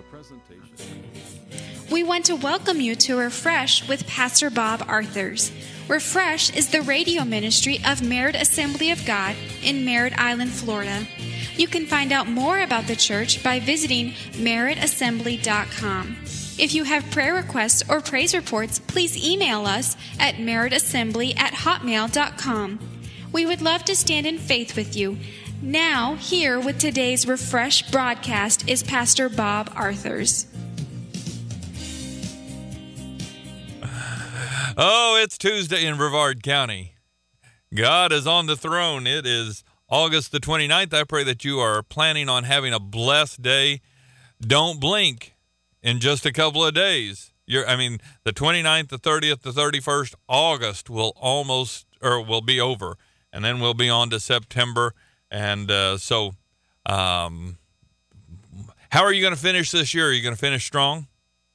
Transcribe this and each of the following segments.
presentation. We want to welcome you to Refresh with Pastor Bob Arthurs. Refresh is the radio ministry of Merritt Assembly of God in Merritt Island, Florida. You can find out more about the church by visiting merrittassembly.com. If you have prayer requests or praise reports, please email us at merrittassembly@hotmail.com. We would love to stand in faith with you. Now, here with today's Refresh broadcast is Pastor Bob Arthurs. Oh, it's Tuesday in Brevard County. God is on the throne. It is August the 29th. I pray that you are planning on having a blessed day. Don't blink in just a couple of days. The 29th, the 30th, the 31st, August will be over. And then we'll be on to September. And how are you going to finish this year? Are you going to finish strong?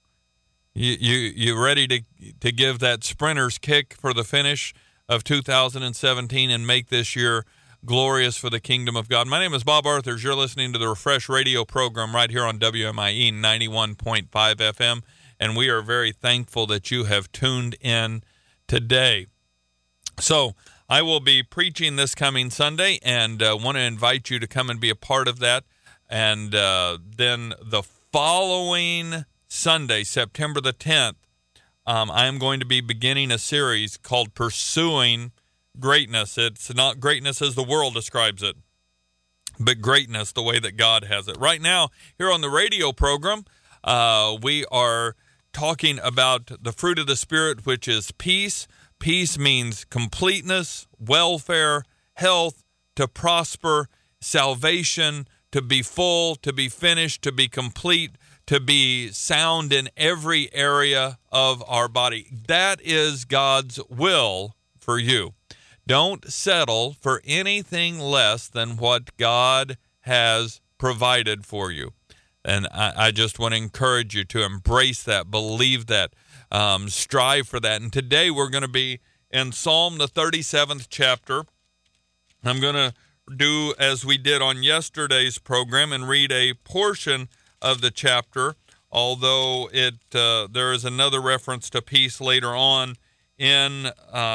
You ready to give that sprinter's kick for the finish of 2017 and make this year glorious for the kingdom of God? My name is Bob Arthurs. You're listening to the Refresh radio program right here on WMIE 91.5 FM, and we are very thankful that you have tuned in today. So I will be preaching this coming Sunday, and want to invite you to come and be a part of that. And then the following Sunday, September the 10th, I am going to be beginning a series called Pursuing Greatness. It's not greatness as the world describes it, but greatness the way that God has it. Right now, here on the radio program, we are talking about the fruit of the Spirit, which is peace. Peace means completeness, welfare, health, to prosper, salvation, to be full, to be finished, to be complete, to be sound in every area of our body. That is God's will for you. Don't settle for anything less than what God has provided for you. And I just want to encourage you to embrace that, believe that, strive for that. And today we're going to be in Psalm, the 37th chapter. I'm going to do as we did on yesterday's program and read a portion of the chapter, although there is another reference to peace later on in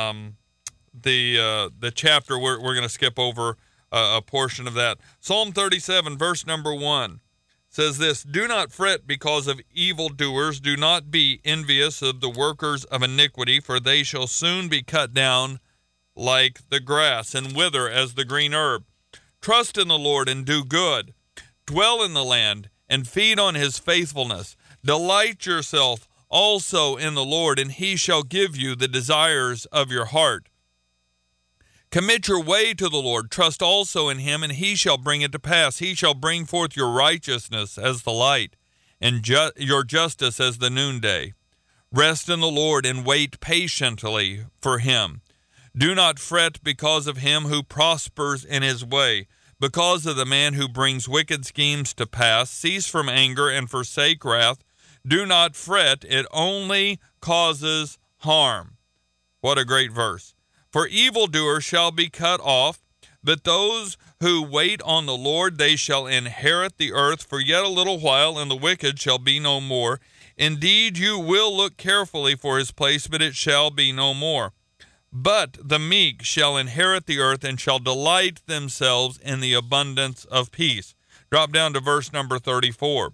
the chapter. We're going to skip over a portion of that. Psalm 37, verse number 1 says this: "Do not fret because of evildoers. Do not be envious of the workers of iniquity, for they shall soon be cut down like the grass and wither as the green herb. Trust in the Lord and do good. Dwell in the land and feed on his faithfulness. Delight yourself also in the Lord, and he shall give you the desires of your heart. Commit your way to the Lord. Trust also in him, and he shall bring it to pass. He shall bring forth your righteousness as the light, and your justice as the noonday. Rest in the Lord and wait patiently for him. Do not fret because of him who prospers in his way, because of the man who brings wicked schemes to pass. Cease from anger and forsake wrath. Do not fret, it only causes harm." What a great verse. "For evildoers shall be cut off, but those who wait on the Lord, they shall inherit the earth. For yet a little while, and the wicked shall be no more. Indeed, you will look carefully for his place, but it shall be no more. But the meek shall inherit the earth and shall delight themselves in the abundance of peace." Drop down to verse number 34.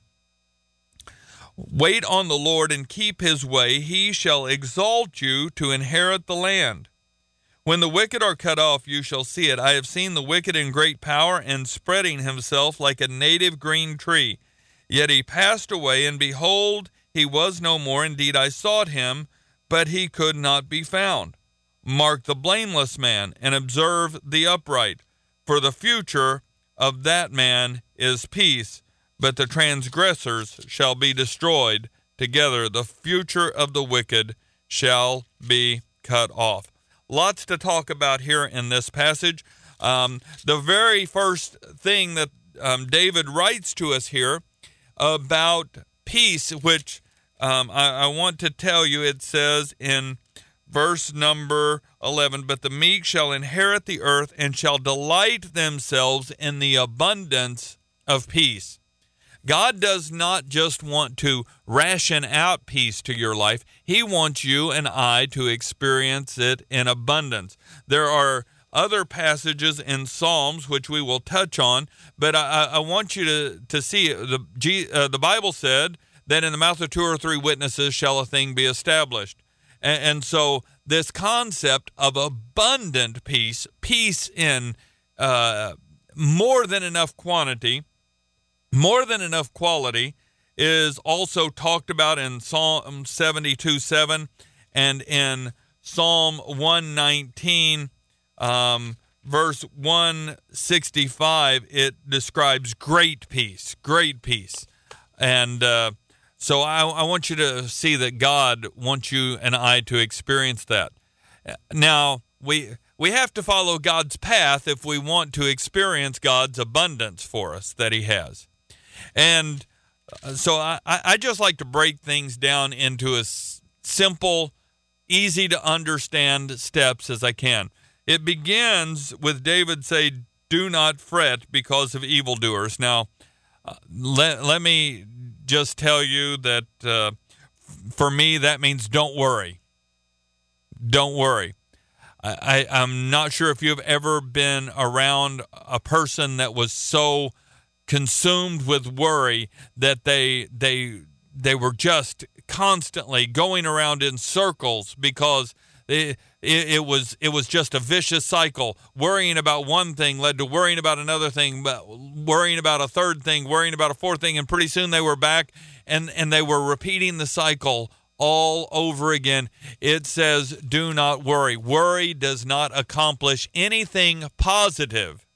"Wait on the Lord and keep his way. He shall exalt you to inherit the land. When the wicked are cut off, you shall see it. I have seen the wicked in great power and spreading himself like a native green tree. Yet he passed away, and behold, he was no more. Indeed, I sought him, but he could not be found. Mark the blameless man and observe the upright, for the future of that man is peace, but the transgressors shall be destroyed together. The future of the wicked shall be cut off." Lots to talk about here in this passage. The very first thing that David writes to us here about peace, which I want to tell you, it says in verse number 11, "But the meek shall inherit the earth and shall delight themselves in the abundance of peace." God does not just want to ration out peace to your life. He wants you and I to experience it in abundance. There are other passages in Psalms which we will touch on, but I want you to see the Bible said that in the mouth of 2 or 3 witnesses shall a thing be established. And so this concept of abundant peace, peace in more than enough quantity, more than enough quality, is also talked about in Psalm 72:7 and in Psalm 119, verse 165. It describes great peace, great peace. And so I want you to see that God wants you and I to experience that. Now, we have to follow God's path if we want to experience God's abundance for us that he has. And so I just like to break things down into as simple, easy to understand steps as I can. It begins with David say, "Do not fret because of evildoers." Now, let me just tell you that for me, that means don't worry. Don't worry. I'm not sure if you've ever been around a person that was so consumed with worry that they were just constantly going around in circles because it was just a vicious cycle. Worrying about one thing led to worrying about another thing, worrying about a third thing, worrying about a fourth thing, and pretty soon they were back and they were repeating the cycle all over again. It says, do not worry. Worry does not accomplish anything positive.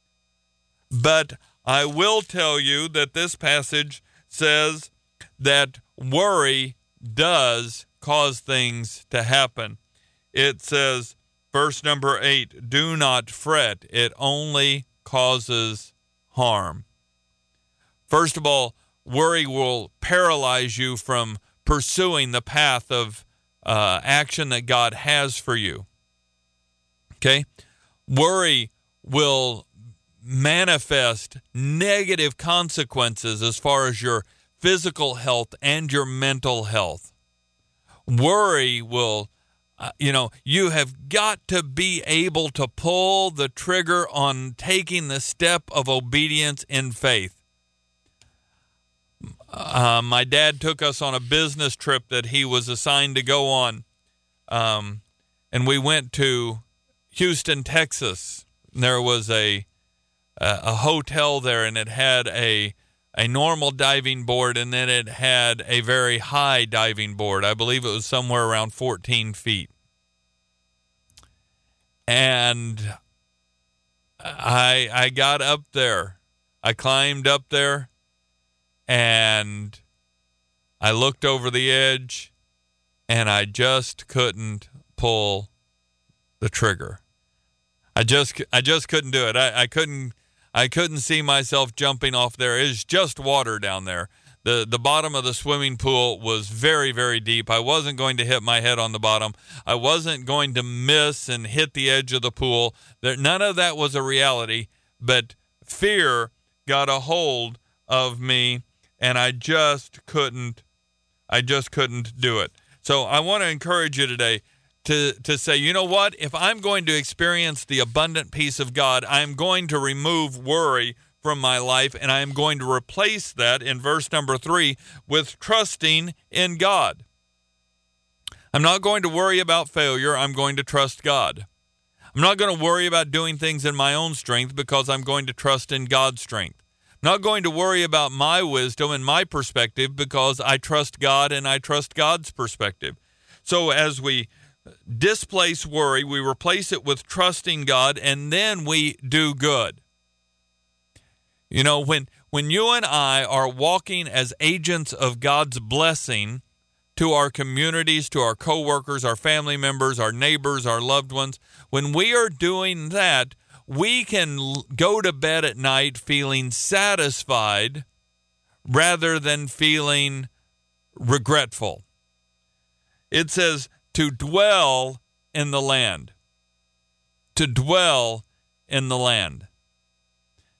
But I will tell you that this passage says that worry does cause things to happen. It says, verse number 8, do not fret. It only causes harm. First of all, worry will paralyze you from pursuing the path of action that God has for you. Okay? Worry will manifest negative consequences as far as your physical health and your mental health. Worry will, you have got to be able to pull the trigger on taking the step of obedience in faith. My dad took us on a business trip that he was assigned to go on, and we went to Houston, Texas. There was a hotel there, and it had a normal diving board, and then it had a very high diving board. I believe it was somewhere around 14 feet. And I got up there. I climbed up there, and I looked over the edge, and I just couldn't pull the trigger. I just couldn't do it. I couldn't see myself jumping off there. It's just water down there. The bottom of the swimming pool was very, very deep. I wasn't going to hit my head on the bottom. I wasn't going to miss and hit the edge of the pool. None of that was a reality, but fear got a hold of me, and I just couldn't do it. So I want to encourage you today to say, you know what? If I'm going to experience the abundant peace of God, I'm going to remove worry from my life, and I am going to replace that in verse number 3 with trusting in God. I'm not going to worry about failure. I'm going to trust God. I'm not going to worry about doing things in my own strength because I'm going to trust in God's strength. I'm not going to worry about my wisdom and my perspective because I trust God and I trust God's perspective. So as we displace worry, we replace it with trusting God, and then we do good. You know, when you and I are walking as agents of God's blessing to our communities, to our coworkers, our family members, our neighbors, our loved ones, when we are doing that, we can go to bed at night feeling satisfied rather than feeling regretful. It says to dwell in the land. To dwell in the land.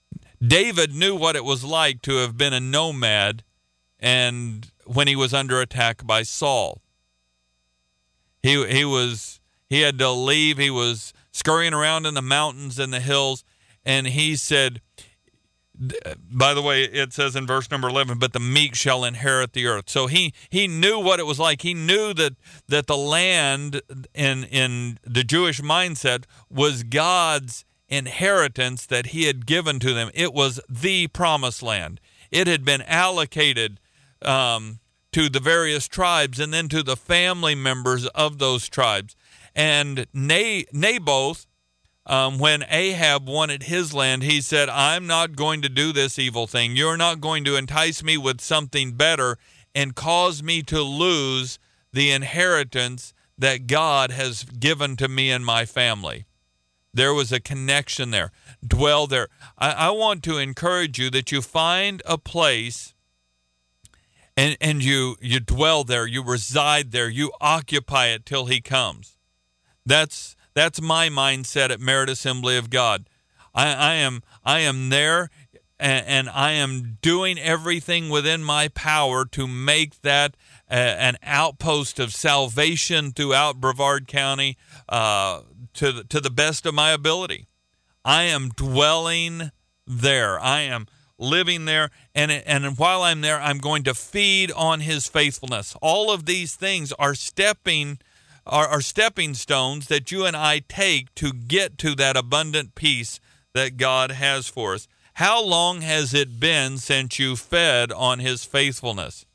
David knew what it was like to have been a nomad and when he was under attack by Saul. He had to leave. He was scurrying around in the mountains and the hills, and he said, by the way, it says in verse number 11, but the meek shall inherit the earth. So he knew what it was like. He knew that the land in the Jewish mindset was God's inheritance that he had given to them. It was the promised land. It had been allocated to the various tribes and then to the family members of those tribes. And Naboth, when Ahab wanted his land, he said, I'm not going to do this evil thing. You're not going to entice me with something better and cause me to lose the inheritance that God has given to me and my family. There was a connection there. Dwell there. I want to encourage you that you find a place and you dwell there, you reside there, you occupy it till he comes. That's my mindset at Merit Assembly of God. I am there, and I am doing everything within my power to make that an outpost of salvation throughout Brevard County to the best of my ability. I am dwelling there. I am living there, and while I'm there, I'm going to feed on his faithfulness. All of these things are stepping stones that you and I take to get to that abundant peace that God has for us. How long has it been since you fed on his faithfulness?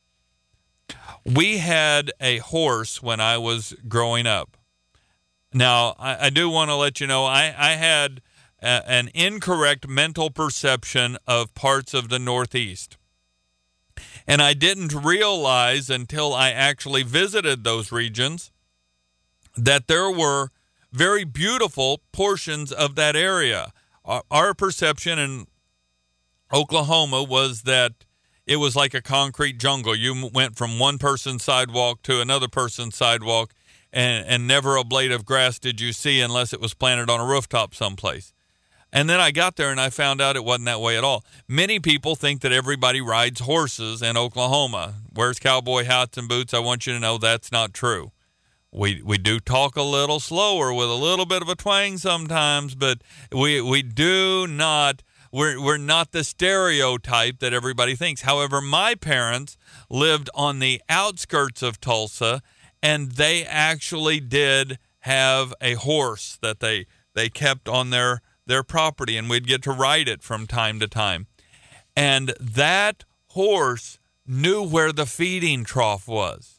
We had a horse when I was growing up. Now, I do want to let you know, I had an incorrect mental perception of parts of the Northeast. And I didn't realize until I actually visited those regions that there were very beautiful portions of that area. Our perception in Oklahoma was that it was like a concrete jungle. You went from one person's sidewalk to another person's sidewalk, and never a blade of grass did you see unless it was planted on a rooftop someplace. And then I got there and I found out it wasn't that way at all. Many people think that everybody rides horses in Oklahoma. Wears cowboy hats and boots. I want you to know that's not true. We do talk a little slower with a little bit of a twang sometimes, but we do not, we're not the stereotype that everybody thinks. However, my parents lived on the outskirts of Tulsa, and they actually did have a horse that they kept on their property, and we'd get to ride it from time to time. And that horse knew where the feeding trough was.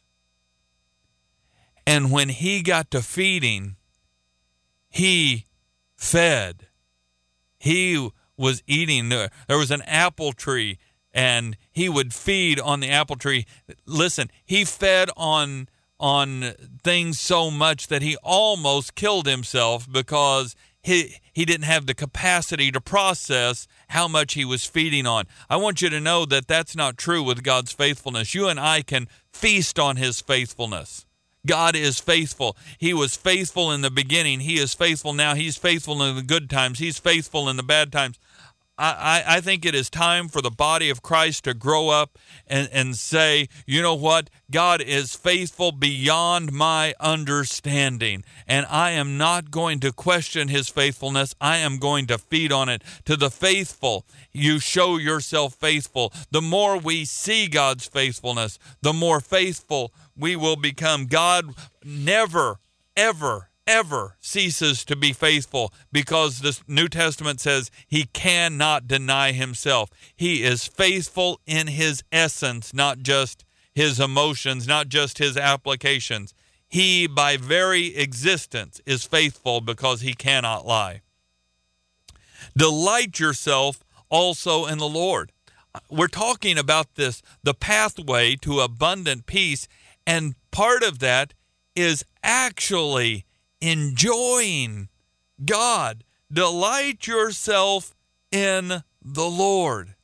And when he got to feeding, he fed. He was eating. There was an apple tree, and he would feed on the apple tree. Listen, he fed on things so much that he almost killed himself because he didn't have the capacity to process how much he was feeding on. I want you to know that that's not true with God's faithfulness. You and I can feast on his faithfulness. God is faithful. He was faithful in the beginning. He is faithful now. He's faithful in the good times. He's faithful in the bad times. I think it is time for the body of Christ to grow up and say, you know what? God is faithful beyond my understanding, and I am not going to question his faithfulness. I am going to feed on it. To the faithful, you show yourself faithful. The more we see God's faithfulness, the more faithful we will become. God never, ever ceases to be faithful, because the New Testament says he cannot deny himself. He is faithful in his essence, not just his emotions, not just his applications. He, by very existence, is faithful because he cannot lie. Delight yourself also in the Lord. We're talking about this, the pathway to abundant peace, and part of that is actually enjoying God. Delight yourself in the Lord.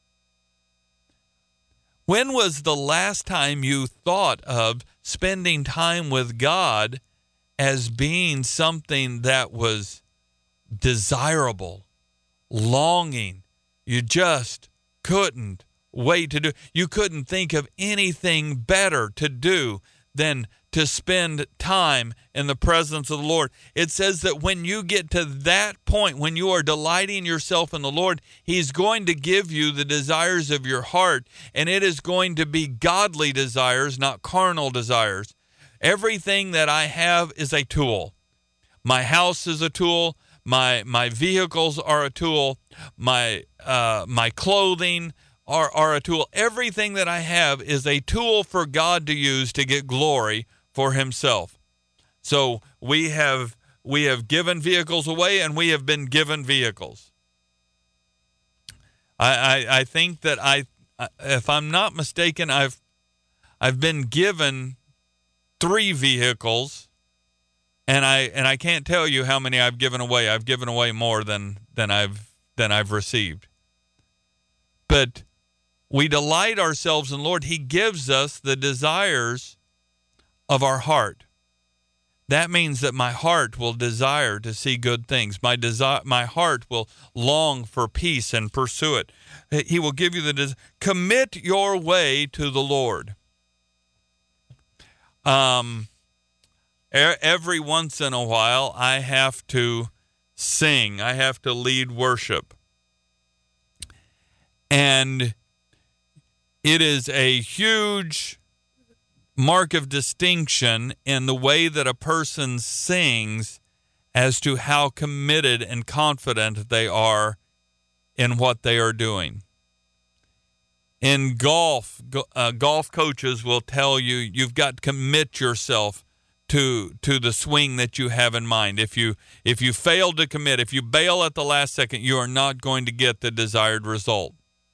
When was the last time you thought of spending time with God as being something that was desirable, longing? You just couldn't wait to do. You couldn't think of anything better to do than to spend time in the presence of the Lord. It says that when you get to that point, when you are delighting yourself in the Lord, He's going to give you the desires of your heart, and it is going to be godly desires, not carnal desires. Everything that I have is a tool. My house is a tool. My vehicles are a tool. My clothing are a tool. Everything that I have is a tool for God to use to get glory for Himself. So we have given vehicles away, and we have been given vehicles. I think that if I'm not mistaken, I've been given 3 vehicles, and I can't tell you how many I've given away. I've given away more than I've received. But we delight ourselves in the Lord. He gives us the desires of our heart. That means that my heart will desire to see good things. My heart will long for peace and pursue it. He will give you the desire. Commit your way to the Lord. Every once in a while, I have to sing. I have to lead worship. And it is a huge mark of distinction in the way that a person sings as to how committed and confident they are in what they are doing. In golf, golf coaches will tell you you've got to commit yourself to the swing that you have in mind. If you fail to commit, if you bail at the last second, you are not going to get the desired result.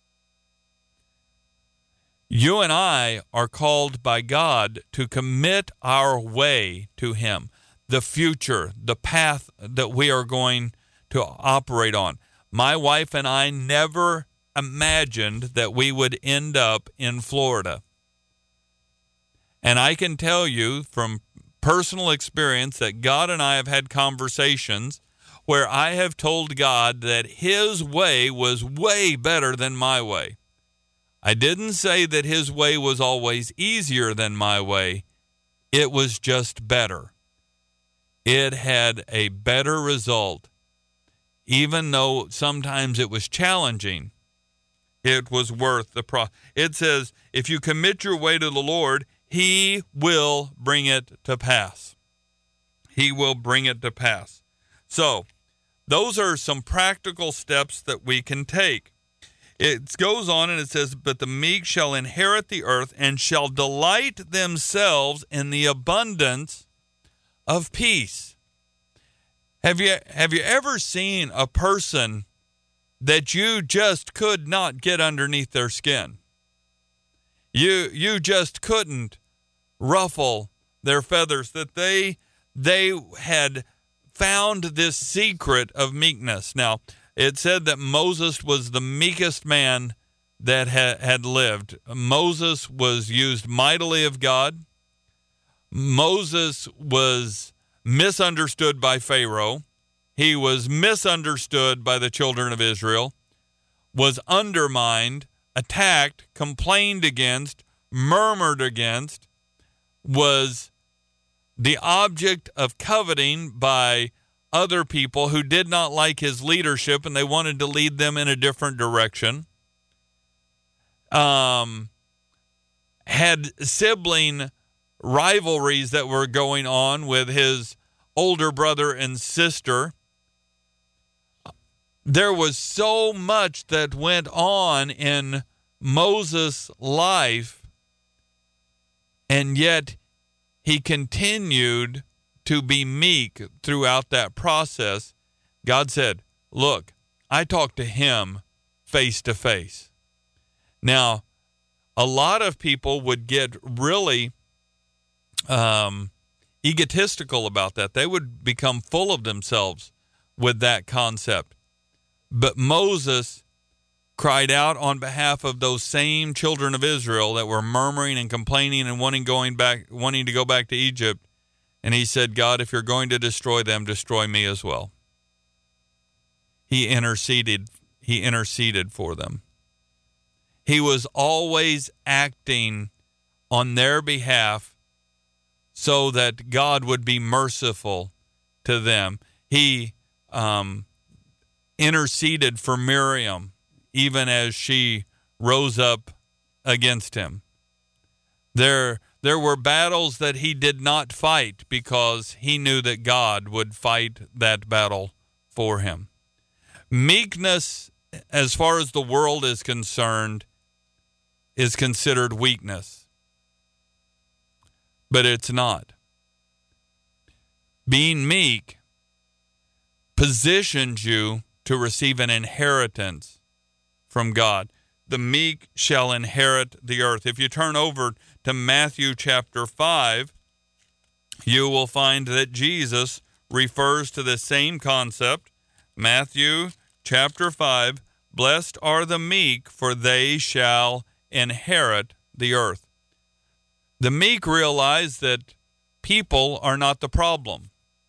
You and I are called by God to commit our way to Him, the future, the path that we are going to operate on. My wife and I never imagined that we would end up in Florida. And I can tell you from personal experience that God and I have had conversations where I have told God that His way was way better than my way. I didn't say that His way was always easier than my way. It was just better. It had a better result. Even though sometimes it was challenging, it was worth the process. It says, if you commit your way to the Lord, He will bring it to pass. He will bring it to pass. So, those are some practical steps that we can take. It goes on and it says, but the meek shall inherit the earth and shall delight themselves in the abundance of peace. Have you ever seen a person that you just could not get underneath their skin? You just couldn't ruffle their feathers, that they had found this secret of meekness. Now, it said that Moses was the meekest man that had lived. Moses was used mightily of God. Moses was misunderstood by Pharaoh. He was misunderstood by the children of Israel, was undermined, attacked, complained against, murmured against, was the object of coveting by other people who did not like his leadership and they wanted to lead them in a different direction. Had sibling rivalries that were going on with his older brother and sister. There was so much that went on in Moses' life, and yet he continued to be meek throughout that process. God said, look, I talked to him face to face. Now, a lot of people would get really egotistical about that. They would become full of themselves with that concept. But Moses cried out on behalf of those same children of Israel that were murmuring and complaining and wanting to go back to Egypt. And he said, God, if you're going to destroy them, destroy me as well. He interceded he interceded for them. He was always acting on their behalf so that God would be merciful to them. He interceded for Miriam even as she rose up against him. There were battles that he did not fight because he knew that God would fight that battle for him. Meekness, as far as the world is concerned, is considered weakness. But it's not. Being meek positions you to receive an inheritance from God. The meek shall inherit the earth. If you turn over to Matthew chapter 5, you will find that Jesus refers to the same concept. Matthew chapter 5, blessed are the meek, for they shall inherit the earth. The meek realize that people are not the problem.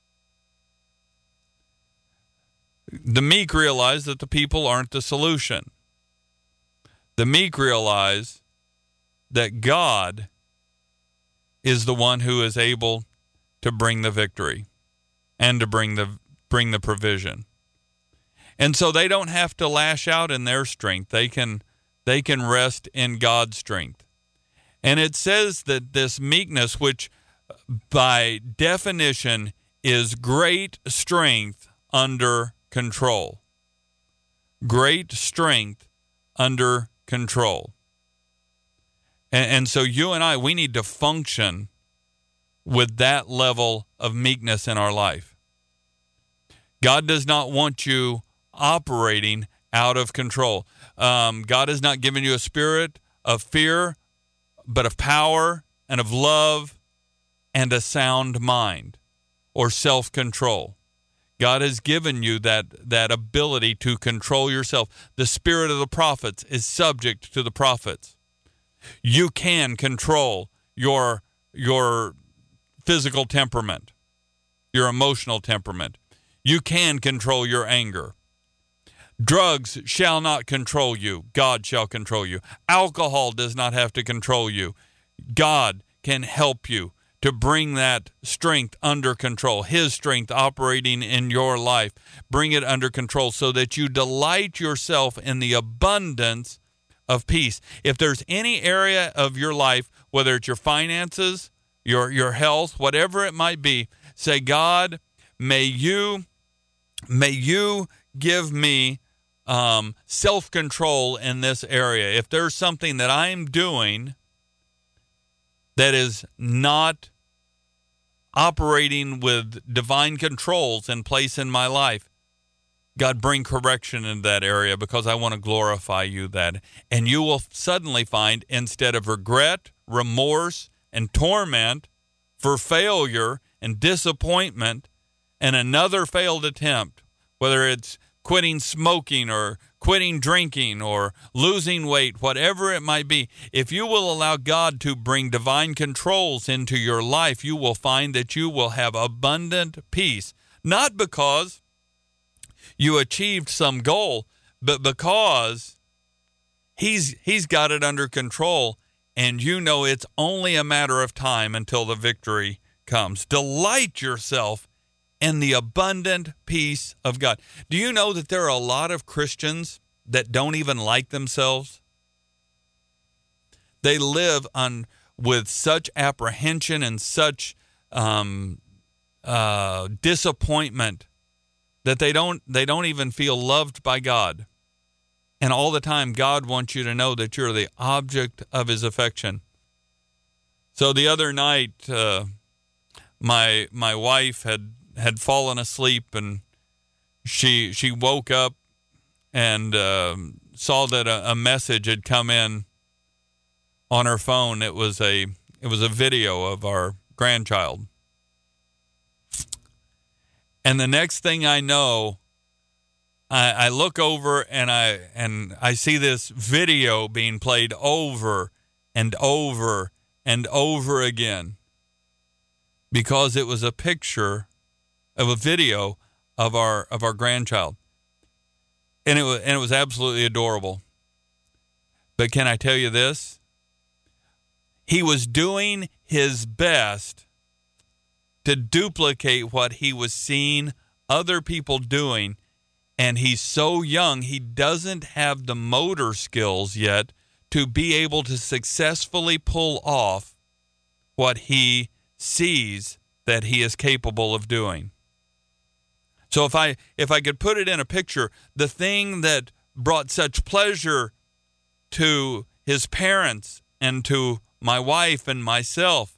The meek realize that the people aren't the solution. The meek realize that God is the one who is able to bring the victory and to bring the provision. And so they don't have to lash out in their strength. They can rest in God's strength. And it says that this meekness, which by definition is great strength under control. Great strength under control. And so you and I, we need to function with that level of meekness in our life. God does not want you operating out of control. God has not given you a spirit of fear, but of power and of love and a sound mind or self-control. God has given you that ability to control yourself. The spirit of the prophets is subject to the prophets. You can control your physical temperament, your emotional temperament. You can control your anger. Drugs shall not control you. God shall control you. Alcohol does not have to control you. God can help you to bring that strength under control, His strength operating in your life. Bring it under control so that you delight yourself in the abundance of peace. If there's any area of your life, whether it's your finances, your health, whatever it might be, say, God, may you give me self-control in this area. If there's something that I'm doing that is not operating with divine controls in place in my life, God, bring correction in that area because I want to glorify you that. And you will suddenly find, instead of regret, remorse, and torment for failure and disappointment and another failed attempt, whether it's quitting smoking or quitting drinking or losing weight, whatever it might be, if you will allow God to bring divine controls into your life, you will find that you will have abundant peace, not because you achieved some goal, but because he's got it under control, and you know it's only a matter of time until the victory comes. Delight yourself in the abundant peace of God. Do you know that there are a lot of Christians that don't even like themselves? They live with such apprehension and such disappointment that they don't even feel loved by God. And all the time, God wants you to know that you're the object of His affection. So the other night, my wife had fallen asleep, and she woke up and saw that a message had come in on her phone. It was a video of our grandchild. And the next thing I know, I look over and I see this video being played over and over and over again because it was a picture of a video of our grandchild. And it was absolutely adorable. But can I tell you this? He was doing his best to duplicate what he was seeing other people doing, and he's so young, he doesn't have the motor skills yet to be able to successfully pull off what he sees that he is capable of doing. So if I could put it in a picture, the thing that brought such pleasure to his parents and to my wife and myself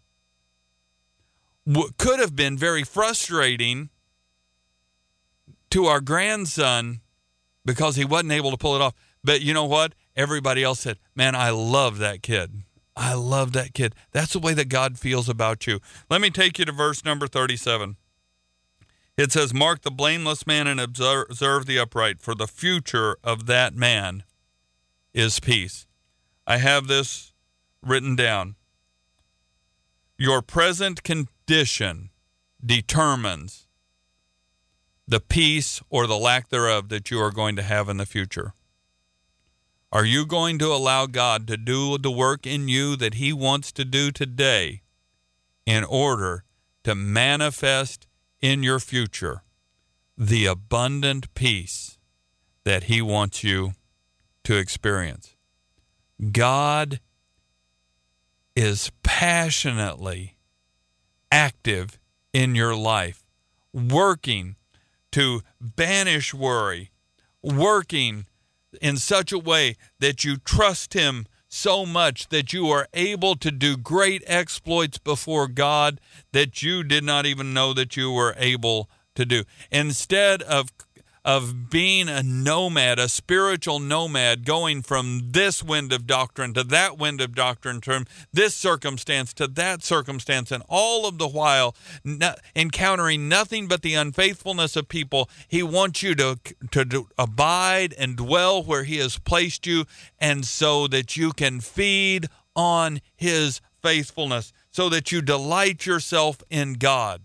could have been very frustrating to our grandson because he wasn't able to pull it off. But you know what? Everybody else said, man, I love that kid. I love that kid. That's the way that God feels about you. Let me take you to verse number 37. It says, mark the blameless man and observe the upright, for the future of that man is peace. I have this written down. Your present condition determines the peace or the lack thereof that you are going to have in the future. Are you going to allow God to do the work in you that he wants to do today in order to manifest in your future the abundant peace that he wants you to experience? God is passionately active in your life, working to banish worry, working in such a way that you trust him so much that you are able to do great exploits before God that you did not even know that you were able to do. Instead of being a nomad, a spiritual nomad, going from this wind of doctrine to that wind of doctrine, from this circumstance to that circumstance, and all of the while encountering nothing but the unfaithfulness of people, he wants you to abide and dwell where he has placed you, and so that you can feed on his faithfulness, so that you delight yourself in God.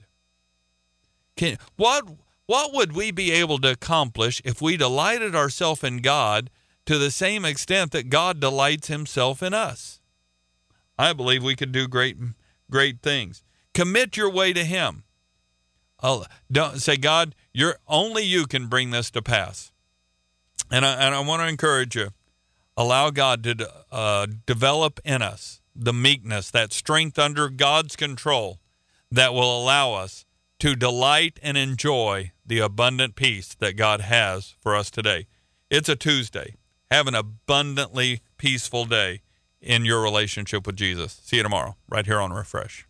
What would we be able to accomplish if we delighted ourselves in God to the same extent that God delights himself in us? I believe we could do great things. Commit your way to him. Don't say, God, only you can bring this to pass. And I want to encourage you, allow God to develop in us the meekness, that strength under God's control that will allow us to delight and enjoy the abundant peace that God has for us today. It's a Tuesday. Have an abundantly peaceful day in your relationship with Jesus. See you tomorrow, right here on Refresh.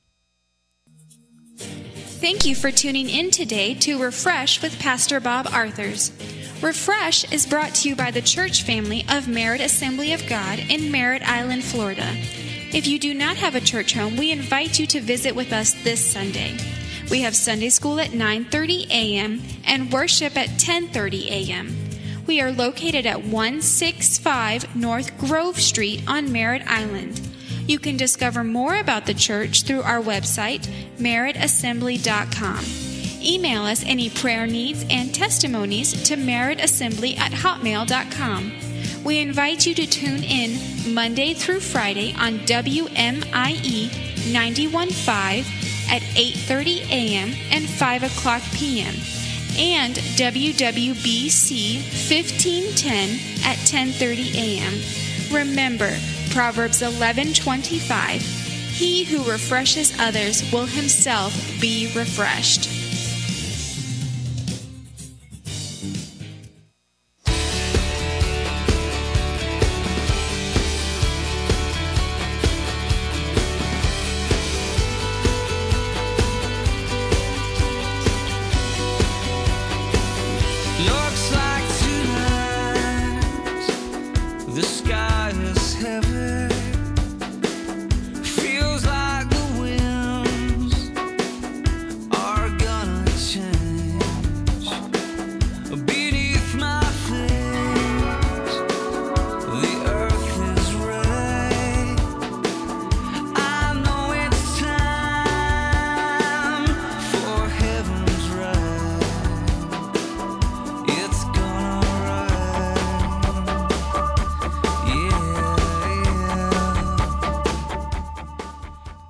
Thank you for tuning in today to Refresh with Pastor Bob Arthurs. Refresh is brought to you by the church family of Merritt Assembly of God in Merritt Island, Florida. If you do not have a church home, we invite you to visit with us this Sunday. We have Sunday school at 9:30 a.m. and worship at 10:30 a.m. We are located at 165 North Grove Street on Merritt Island. You can discover more about the church through our website, merrittassembly.com. Email us any prayer needs and testimonies to merrittassembly@hotmail.com. We invite you to tune in Monday through Friday on WMIE 91.5 at 8:30 a.m. and 5 o'clock p.m. and WWBC 1510 at 10:30 a.m. Remember, Proverbs 11:25, he who refreshes others will himself be refreshed.